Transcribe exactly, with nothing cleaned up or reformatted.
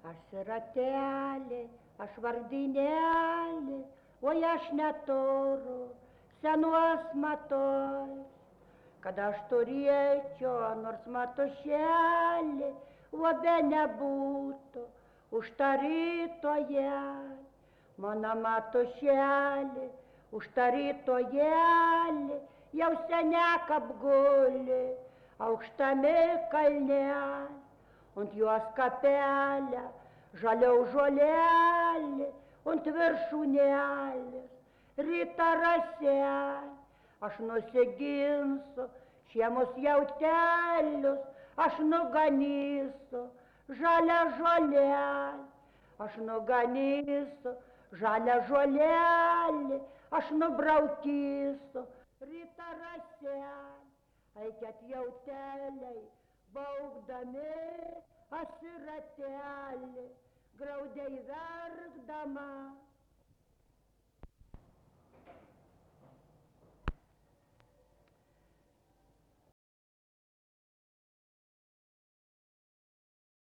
Aš siratelė, aš vardinėlė, oi aš neturiu senos matos. Kad aš turėčiau nors matušėlį, o be nebūtų už tą rytojelį. Mano matušėlį, už tą rytojelį, jau seniai apguli aukštame kalnelį. Ant jos kapelė, žaliau žolelė, ant viršūnėlės ryta raselė. Aš nusiginsiu šiemus jautelius, aš nuganysiu žalią žolelę. Aš nuganysiu žalią žolelę, aš nubraukysiu ryta raselę. Eikit jauteliai, baugdami asiratelį, graudiai verkdama